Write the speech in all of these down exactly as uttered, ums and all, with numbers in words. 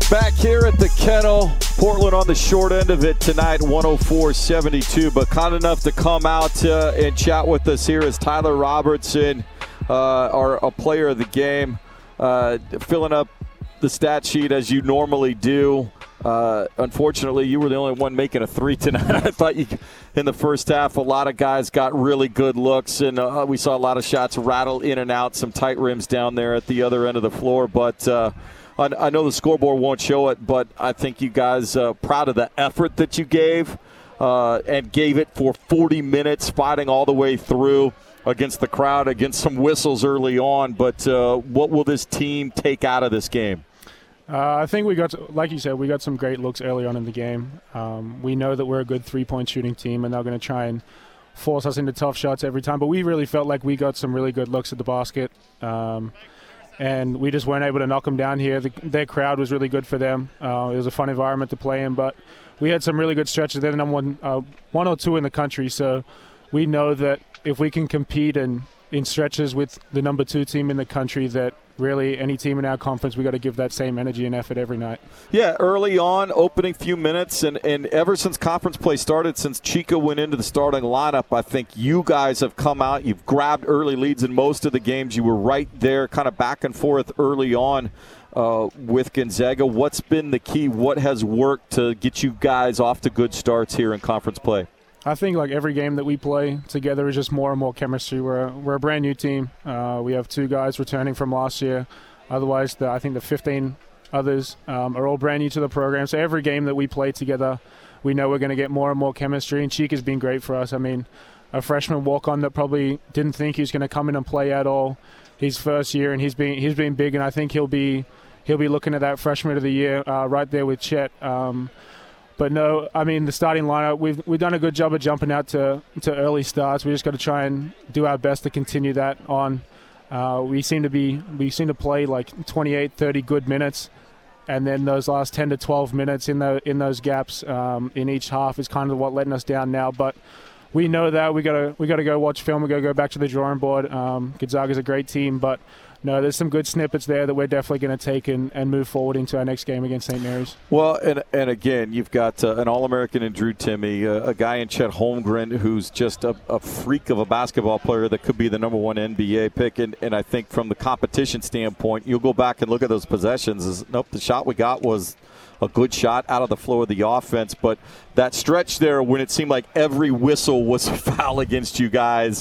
Back here at the Kennel, Portland on the short end of it tonight, one oh four seventy-two. But kind enough to come out uh, and chat with us here is Tyler Robertson, uh, our a player of the game, uh, filling up the stat sheet as you normally do. Uh, unfortunately, you were the only one making a three tonight. I thought you, in the first half, a lot of guys got really good looks, and uh, we saw a lot of shots rattle in and out, some tight rims down there at the other end of the floor. But uh, I, I know the scoreboard won't show it, but I think you guys uh, proud of the effort that you gave uh, and gave it for forty minutes, fighting all the way through against the crowd, against some whistles early on. But uh, what will this team take out of this game? Uh, I think we got, like you said, we got some great looks early on in the game. Um, we know that we're a good three-point shooting team, and they're going to try and force us into tough shots every time. But we really felt like we got some really good looks at the basket, um, and we just weren't able to knock them down here. The, their crowd was really good for them. Uh, it was a fun environment to play in, but we had some really good stretches. They're the number one, uh, one or two in the country, so we know that if we can compete in, in stretches with the number two team in the country, that really any team in our conference, we got to give that same energy and effort every night. Yeah, early on, opening few minutes, and, and ever since conference play started, since Chico went into the starting lineup, I think you guys have come out. You've grabbed early leads in most of the games. You were right there kind of back and forth early on uh, with Gonzaga. What's been the key? What has worked to get you guys off to good starts here in conference play? I think like every game that we play together is just more and more chemistry. We're a, we're a brand new team. Uh, we have two guys returning from last year. Otherwise, the, I think the fifteen others um, are all brand new to the program. So every game that we play together, we know we're going to get more and more chemistry. And Cheek has been great for us. I mean, a freshman walk-on that probably didn't think he was going to come in and play at all his first year, and he's been he's been big. And I think he'll be he'll be looking at that freshman of the year uh, right there with Chet. Um, But no, I mean, the starting lineup, we've we've done a good job of jumping out to, to early starts. We just got to try and do our best to continue that on. Uh, we seem to be we seem to play like twenty-eight, thirty good minutes, and then those last ten to twelve minutes in the in those gaps um, in each half is kind of what letting us down now. But we know that we gotta we gotta go watch film. We gotta go back to the drawing board. Um, Gonzaga's a great team, but no, there's some good snippets there that we're definitely going to take and, and move forward into our next game against Saint Mary's. Well, and and again, you've got uh, an All-American in Drew Timme, uh, a guy in Chet Holmgren who's just a, a freak of a basketball player that could be the number one N B A pick. And, and I think from the competition standpoint, you'll go back and look at those possessions. Is, nope, the shot we got was a good shot out of the flow of the offense. But that stretch there when it seemed like every whistle was a foul against you guys,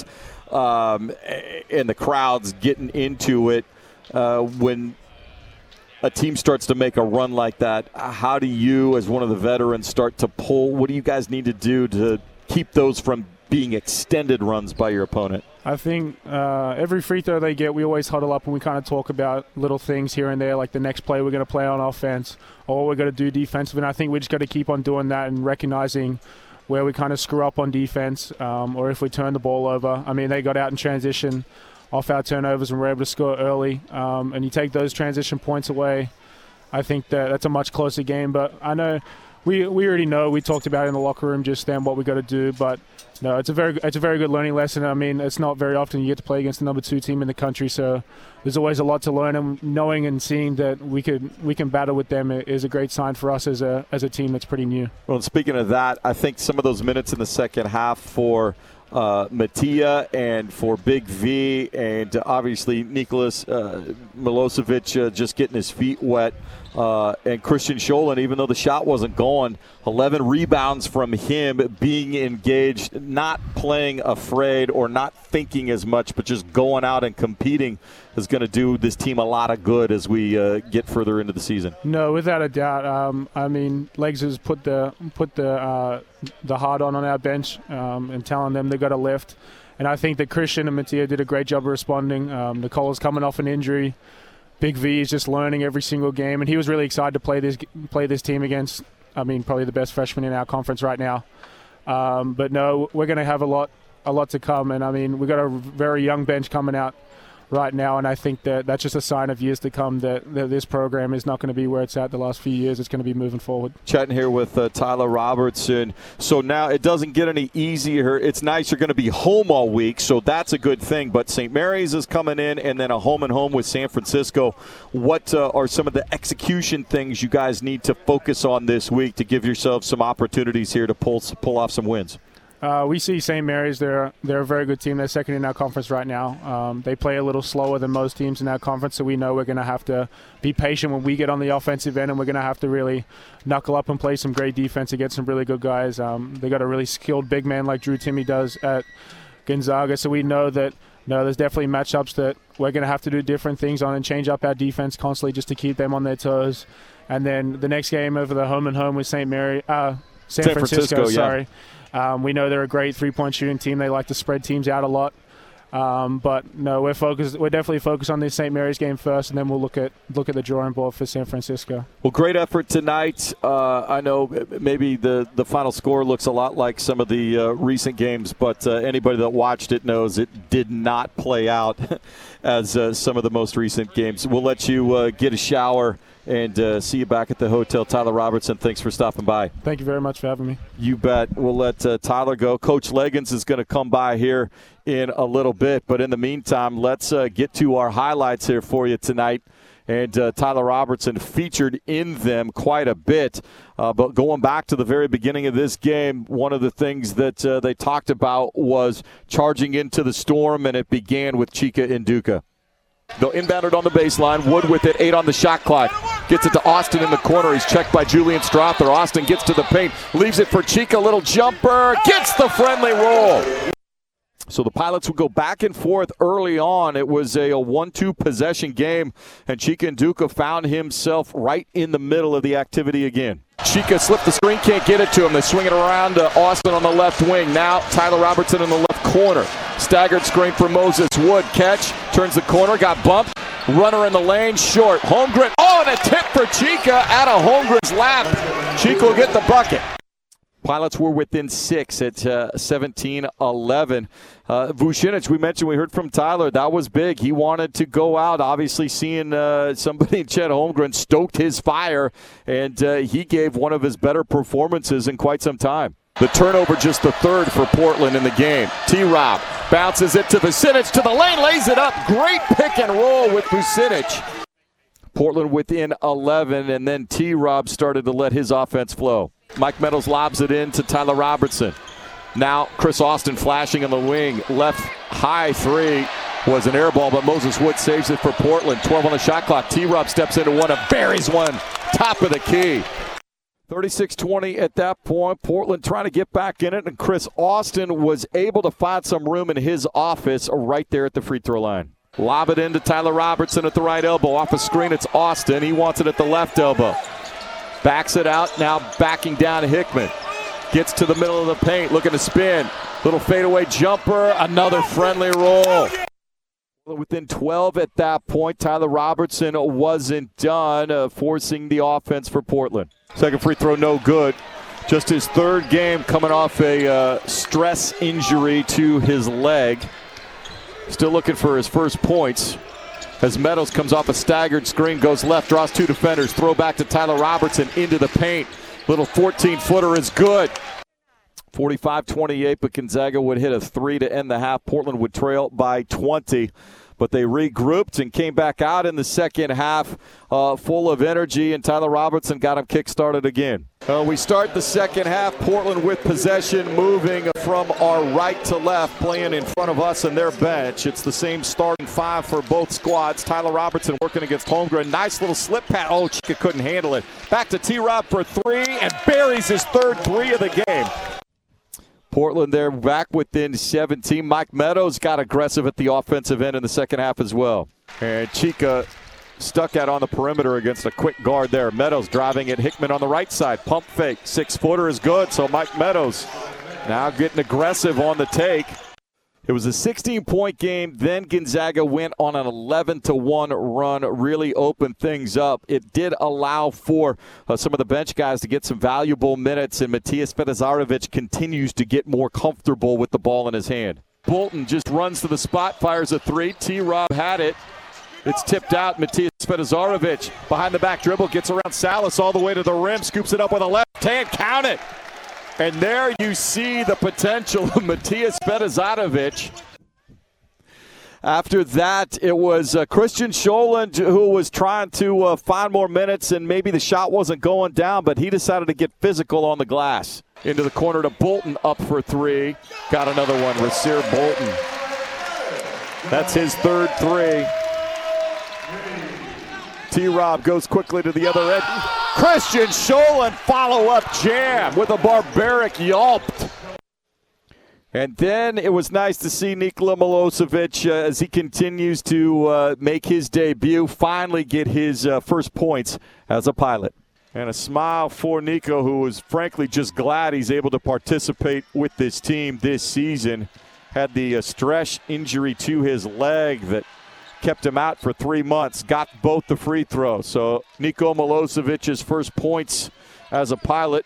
Um, and the crowd's getting into it. Uh, when a team starts to make a run like that, how do you, as one of the veterans, start to pull? What do you guys need to do to keep those from being extended runs by your opponent? I think uh, every free throw they get, we always huddle up and we kind of talk about little things here and there, like the next play we're going to play on offense or what we're going to do defensive. And I think we just got to keep on doing that and recognizing where we kind of screw up on defense um, or if we turn the ball over. I mean, they got out in transition off our turnovers and were able to score early. Um, and you take those transition points away, I think that that's a much closer game. But I know we we already know, we talked about it in the locker room just then what we got to do. But no, it's a very it's a very good learning lesson. I mean, it's not very often you get to play against the number two team in the country, so there's always a lot to learn. And knowing and seeing that we could we can battle with them is a great sign for us as a as a team that's pretty new. Well, speaking of that, I think some of those minutes in the second half for uh, Mattia and for Big V and uh, obviously Nicholas uh, Milosevic uh, just getting his feet wet. Uh, and Christian Sholin, even though the shot wasn't going, eleven rebounds from him, being engaged, not playing afraid or not thinking as much, but just going out and competing is going to do this team a lot of good as we uh, get further into the season. No, without a doubt. Um, I mean, Legs has put the put the uh, the hard on on our bench um, and telling them they got to lift. And I think that Christian and Mattia did a great job of responding. Um, Nicole is coming off an injury. Big V is just learning every single game, and he was really excited to play this play this team against, I mean, probably the best freshman in our conference right now. Um, but no, we're going to have a lot a lot to come, and I mean, we got a very young bench coming out right now, and I think that that's just a sign of years to come that, that this program is not going to be where it's at the last few years. It's going to be moving forward. Chatting here with uh, Tyler Robertson. So now it doesn't get any easier. It's nice you're going to be home all week, so that's a good thing. But Saint Mary's is coming in, and then a home and home with San Francisco. What uh, are some of the execution things you guys need to focus on this week to give yourselves some opportunities here to pull pull off some wins? Uh, we see Saint Mary's. They're they're a very good team. They're second in our conference right now. Um, they play a little slower than most teams in our conference, so we know we're going to have to be patient when we get on the offensive end, and we're going to have to really knuckle up and play some great defense against some really good guys. Um, they got a really skilled big man like Drew Timme does at Gonzaga, so we know that no, there's definitely matchups that we're going to have to do different things on and change up our defense constantly just to keep them on their toes. And then the next game over the home and home with Saint Mary, uh, San, San Francisco, Francisco, sorry. Yeah. Um, we know they're a great three-point shooting team. They like to spread teams out a lot. Um, but no, we're focused. We're definitely focused on this Saint Mary's game first, and then we'll look at look at the drawing board for San Francisco. Well, great effort tonight. Uh, I know maybe the, the final score looks a lot like some of the uh, recent games, but uh, anybody that watched it knows it did not play out as uh, some of the most recent games. We'll let you uh, get a shower and uh, see you back at the hotel. Tyler Robertson, thanks for stopping by. Thank you very much for having me. You bet. We'll let uh, Tyler go. Coach Leggins is going to come by here in a little bit. But in the meantime, let's uh, get to our highlights here for you tonight. And uh, Tyler Robertson featured in them quite a bit. Uh, but going back to the very beginning of this game, one of the things that uh, they talked about was charging into the storm, and it began with Chika Nduka. They'll inbound it on the baseline. Wood with it, eight on the shot clock. Gets it to Austin in the corner. He's checked by Julian Strother. Austin gets to the paint, leaves it for Chika. Little jumper, gets the friendly roll. So the Pilots would go back and forth early on. It was a, a one two possession game, and Chika Nduka found himself right in the middle of the activity again. Chika slipped the screen, can't get it to him. They swing it around to Austin on the left wing. Now Tyler Robertson in the left corner. Staggered screen for Moses Wood. Catch, turns the corner, got bumped. Runner in the lane, short. Holmgren, oh, and a tip for Chika out of Holmgren's lap. Chika will get the bucket. Pilots were within six at uh, seventeen eleven. Uh, Vucinic, we mentioned, we heard from Tyler. That was big. He wanted to go out. Obviously, seeing uh, somebody, Chet Holmgren, stoked his fire, and uh, he gave one of his better performances in quite some time. The turnover just the third for Portland in the game. T-Rob bounces it to Vucinic, to the lane, lays it up. Great pick and roll with Vucinic. Portland within eleven, and then T-Rob started to let his offense flow. Mike Meadows lobs it in to Tyler Robertson. Now Chris Austin flashing in the wing. Left high three was an air ball, but Moses Wood saves it for Portland. twelve on the shot clock. T-Rob steps into one and buries one. Top of the key. thirty-six twenty at that point. Portland trying to get back in it, and Chris Austin was able to find some room in his office right there at the free throw line. Lob it into Tyler Robertson at the right elbow. Off a screen, it's Austin. He wants it at the left elbow. Backs it out, now backing down Hickman. Gets to the middle of the paint, looking to spin. Little fadeaway jumper, another friendly roll. Within twelve at that point, Tyler Robertson wasn't done, uh, forcing the offense for Portland. Second free throw, no good. Just his third game coming off a uh, stress injury to his leg. Still looking for his first points. As Meadows comes off a staggered screen, goes left, draws two defenders. Throw back to Tyler Robertson into the paint. Little fourteen-footer is good. forty-five twenty-eight, but Gonzaga would hit a three to end the half. Portland would trail by twenty. But they regrouped and came back out in the second half uh, full of energy, and Tyler Robertson got him kick-started again. Uh, we start the second half. Portland with possession, moving from our right to left, playing in front of us and their bench. It's the same starting five for both squads. Tyler Robertson working against Holmgren. Nice little slip pass. Oh, Chika couldn't handle it. Back to T-Rob for three, and buries his third three of the game. Portland there back within seventeen. Mike Meadows got aggressive at the offensive end in the second half as well. And Chika stuck out on the perimeter against a quick guard there. Meadows driving at Hickman on the right side. Pump fake. Six-footer is good, so Mike Meadows now getting aggressive on the take. It was a sixteen-point game. Then Gonzaga went on an eleven to one run, really opened things up. It did allow for uh, some of the bench guys to get some valuable minutes, and Matias Fedizarevic continues to get more comfortable with the ball in his hand. Bolton just runs to the spot, fires a three. T-Rob had it. It's tipped out. Matias Spetazarovic behind the back dribble, gets around Salas all the way to the rim, scoops it up with a left hand, count it. And there you see the potential of Matias Spetazarovic. After that, it was uh, Christian Scholand who was trying to uh, find more minutes, and maybe the shot wasn't going down, but he decided to get physical on the glass. Into the corner to Bolton, up for three. Got another one, Rasir Bolton. That's his third three. T-Rob goes quickly to the other end. Christian Scholand follow-up jam with a barbaric yelp. And then it was nice to see Nikola Milosevic uh, as he continues to uh, make his debut, finally get his uh, first points as a Pilot. And a smile for Nico, who is frankly just glad he's able to participate with this team this season. Had the uh, stress injury to his leg that kept him out for three months. Got both the free throws. So Niko Milosevic's first points as a Pilot.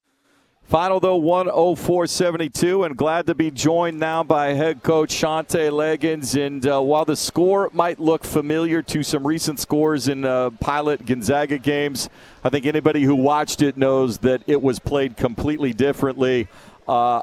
Final, though, one oh four seventy-two, and glad to be joined now by head coach Shante Leggins. And uh, while the score might look familiar to some recent scores in uh, Pilot Gonzaga games, I think anybody who watched it knows that it was played completely differently. Uh,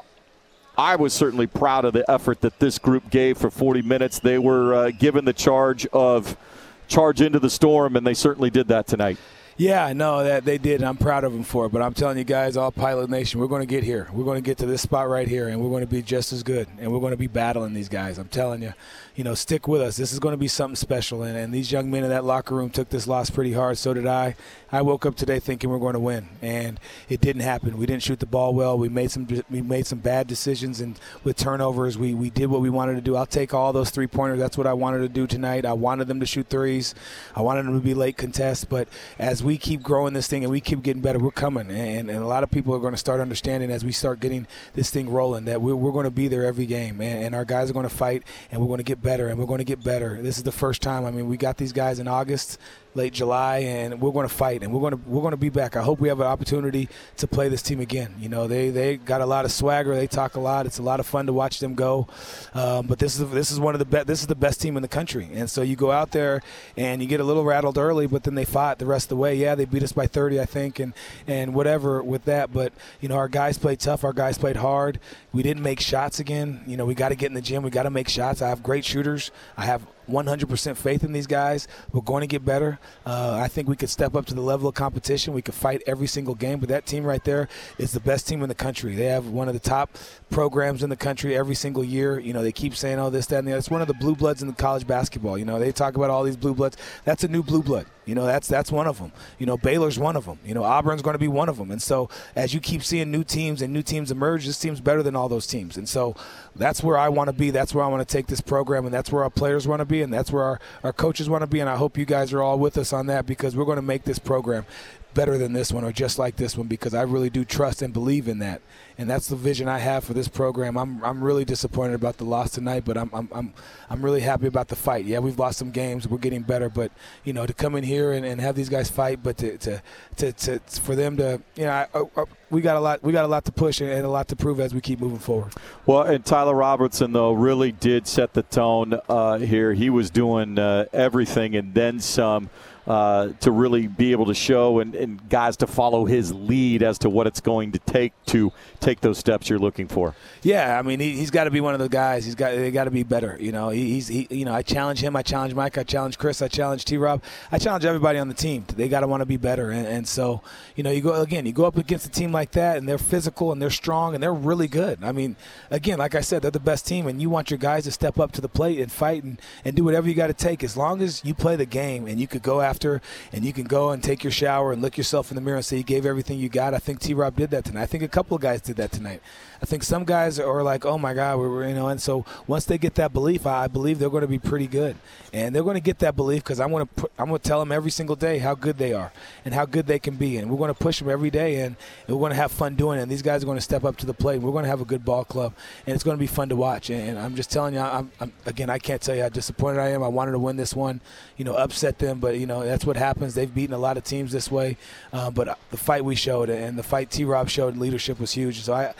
I was certainly proud of the effort that this group gave for forty minutes. They were uh, given the charge of charge into the storm, and they certainly did that tonight. Yeah, I know that they did, and I'm proud of them for it. But I'm telling you guys, all Pilot Nation, we're going to get here. We're going to get to this spot right here, and we're going to be just as good. And we're going to be battling these guys. I'm telling you, you know, stick with us. This is going to be something special. And, and these young men in that locker room took this loss pretty hard. So did I. I woke up today thinking we're going to win, and it didn't happen. We didn't shoot the ball well. We made some we made some bad decisions, and with turnovers, we, we did what we wanted to do. I'll take all those three-pointers. That's what I wanted to do tonight. I wanted them to shoot threes. I wanted them to be late contests. But as we keep growing this thing and we keep getting better, we're coming. And, and a lot of people are going to start understanding as we start getting this thing rolling that we're, we're going to be there every game. And, and our guys are going to fight, and we're going to get better, and we're going to get better. This is the first time. I mean, we got these guys in August, late July, and we're going to fight, and we're going to we're going to be back. I hope we have an opportunity to play this team again. You know, they they got a lot of swagger. They talk a lot. It's a lot of fun to watch them go. Um, but this is this is one of the best. This is the best team in the country. And so you go out there and you get a little rattled early, but then they fought the rest of the way. Yeah, they beat us by thirty, I think, and and whatever with that. But you know, our guys played tough. Our guys played hard. We didn't make shots again. You know, we got to get in the gym. We got to make shots. I have great shooters. I have one hundred percent faith in these guys. We're going to get better. Uh, I think we could step up to the level of competition. We could fight every single game, but that team right there is the best team in the country. They have one of the top programs in the country every single year. You know, they keep saying, oh, this, that, and the other. It's one of the blue bloods in the college basketball. You know, they talk about all these blue bloods. That's a new blue blood. You know, that's that's one of them. You know, Baylor's one of them. You know, Auburn's going to be one of them. And so as you keep seeing new teams and new teams emerge, this team's better than all those teams. And so that's where I want to be. That's where I want to take this program, and that's where our players want to be, and that's where our, our coaches want to be. And I hope you guys are all with us on that, because we're going to make this program better than this one or just like this one, because I really do trust and believe in that. And that's the vision I have for this program. I'm I'm really disappointed about the loss tonight, but I'm I'm I'm I'm really happy about the fight. Yeah, we've lost some games, we're getting better, but you know, to come in here and, and have these guys fight, but to to, to to for them to, you know, I, I, we got a lot we got a lot to push and a lot to prove as we keep moving forward. Well, and Tyler Robertson though really did set the tone uh, here. He was doing uh, everything and then some. Uh, to really be able to show and, and guys to follow his lead as to what it's going to take to take those steps you're looking for. Yeah, I mean, he, he's got to be one of the guys. He's got they got to be better. You know, he, he's he, you know, I challenge him, I challenge Mike, I challenge Chris, I challenge T-Rob, I challenge everybody on the team. They got to want to be better. And, and so, you know, you go again, you go up against a team like that, and they're physical and they're strong and they're really good. I mean, again, like I said, they're the best team, and you want your guys to step up to the plate and fight and, and do whatever you got to take, as long as you play the game and you could go after. And you can go and take your shower and look yourself in the mirror and say you gave everything you got. I think T-Rob did that tonight. I think a couple of guys did that tonight. I think some guys are like, oh, my God, we're, you know, and so once they get that belief, I believe they're going to be pretty good. And they're going to get that belief because I'm going to put, I'm going to tell them every single day how good they are and how good they can be. And we're going to push them every day, and, and we're going to have fun doing it. And these guys are going to step up to the plate. And we're going to have a good ball club, and it's going to be fun to watch. And, and I'm just telling you, I'm, I'm, again, I can't tell you how disappointed I am. I wanted to win this one, you know, upset them. But, you know, that's what happens. They've beaten a lot of teams this way. Uh, but the fight we showed and the fight T-Rob showed in leadership was huge. So I –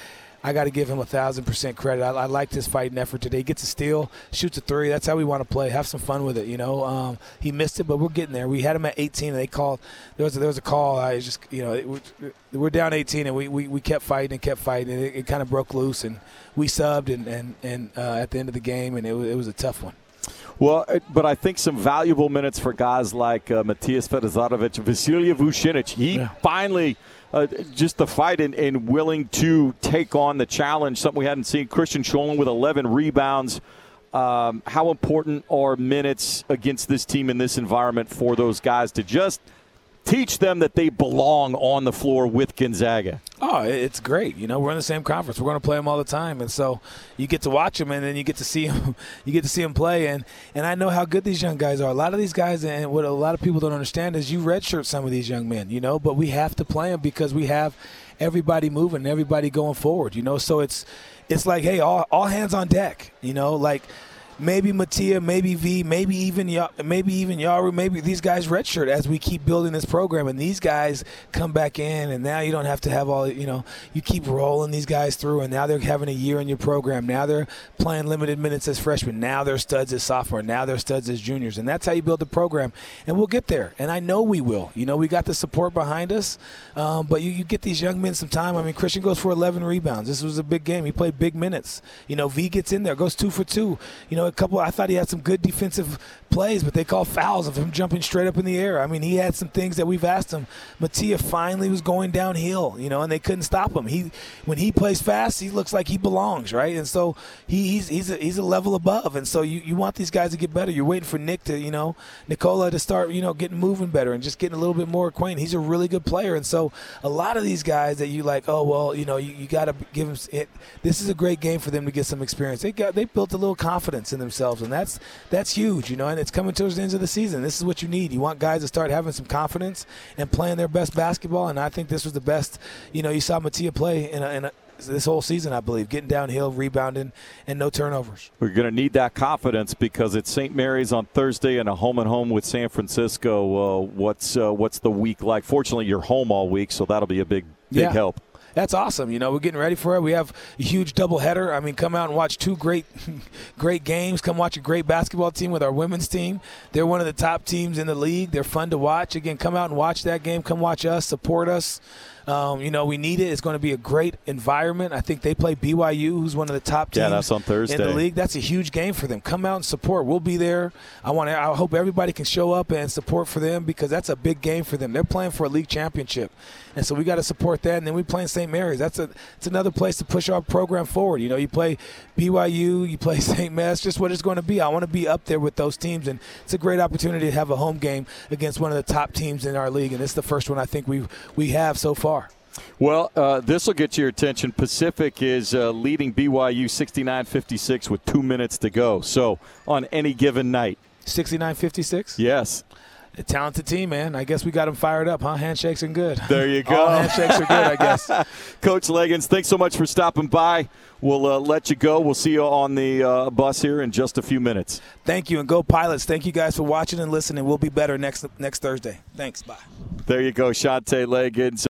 I got to give him a thousand percent credit. I, I liked his fighting effort today. He gets a steal, shoots a three. That's how we want to play. Have some fun with it, you know. Um, he missed it, but we're getting there. We had him at eighteen, and they called. There was a, there was a call. I just, you know, it, we're down eighteen, and we, we, we kept fighting and kept fighting, and it, it kind of broke loose, and we subbed, and and, and uh, at the end of the game, and it was, it was a tough one. Well, but I think some valuable minutes for guys like uh, Matias Fedosarovic, Vasilije Vucinic. He yeah. finally uh, just the fight and, and willing to take on the challenge, something we hadn't seen. Christian Scholin with eleven rebounds. Um, how important are minutes against this team in this environment for those guys to just teach them that they belong on the floor with Gonzaga? Oh, it's great. You know, we're in the same conference. We're going to play them all the time, and so you get to watch them, and then you get to see them. You get to see them play, and and I know how good these young guys are. A lot of these guys, and what a lot of people don't understand is you redshirt some of these young men. You know, but we have to play them because we have everybody moving, everybody going forward. You know, so it's it's like, hey, all all hands on deck. You know, like. Maybe Mattia, maybe V, maybe even maybe even Yaru, maybe these guys redshirt as we keep building this program, and these guys come back in, and now you don't have to have all, you know, you keep rolling these guys through, and now they're having a year in your program. Now they're playing limited minutes as freshmen. Now they're studs as sophomore. Now they're studs as juniors, and that's how you build the program, and we'll get there, and I know we will. You know, we got the support behind us, um, but you, you get these young men some time. I mean, Christian goes for eleven rebounds. This was a big game. He played big minutes. You know, V gets in there, goes two for two. You know, a couple. I thought he had some good defensive plays, but they call fouls of him jumping straight up in the air. I mean, he had some things that we've asked him. Mattia finally was going downhill, you know, and they couldn't stop him. He, when he plays fast, he looks like he belongs, right? And so he, he's he's a, he's a level above. And so you, you want these guys to get better. You're waiting for Nick to, you know, Nicola to start, you know, getting moving better and just getting a little bit more acquainted. He's a really good player. And so a lot of these guys that you like, oh well, you know, you, you got to give them. It, this is a great game for them to get some experience. They got they built a little confidence in themselves. And that's that's huge, you know, and it's coming towards the end of the season. This is what you need. You want guys to start having some confidence and playing their best basketball, and I think this was the best, you know, you saw Mattia play in, a, in a, this whole season, I believe, getting downhill, rebounding, and no turnovers. We're going to need that confidence because it's Saint Mary's on Thursday and a home-and-home with San Francisco. Uh, what's uh, what's the week like? Fortunately, you're home all week, so that'll be a big, big yeah. help. That's awesome. You know, we're getting ready for it. We have a huge doubleheader. I mean, come out and watch two great great games. Come watch a great basketball team with our women's team. They're one of the top teams in the league. They're fun to watch. Again, come out and watch that game. Come watch us. Support us. Um, you know, we need it. It's going to be a great environment. I think they play B Y U, who's one of the top teams yeah, that's on Thursday. in the league. That's a huge game for them. Come out and support. We'll be there. I want. I hope everybody can show up and support for them because that's a big game for them. They're playing for a league championship, and so we got to support that. And then we play in Saint Mary's. That's a. It's another place to push our program forward. You know, you play B Y U, you play Saint Mary's. Just what it's going to be. I want to be up there with those teams, and it's a great opportunity to have a home game against one of the top teams in our league. And it's the first one I think we we have so far. Well, uh, this will get your attention. Pacific is uh, leading B Y U sixty-nine fifty-six with two minutes to go. So on any given night. sixty-nine fifty-six? Yes. A talented team, man. I guess we got them fired up, huh? Handshakes and good. There you go. All handshakes are good, I guess. Coach Leggins, thanks so much for stopping by. We'll uh, let you go. We'll see you on the uh, bus here in just a few minutes. Thank you, and go Pilots. Thank you guys for watching and listening. We'll be better next next Thursday. Thanks. Bye. There you go, Shante Leggins.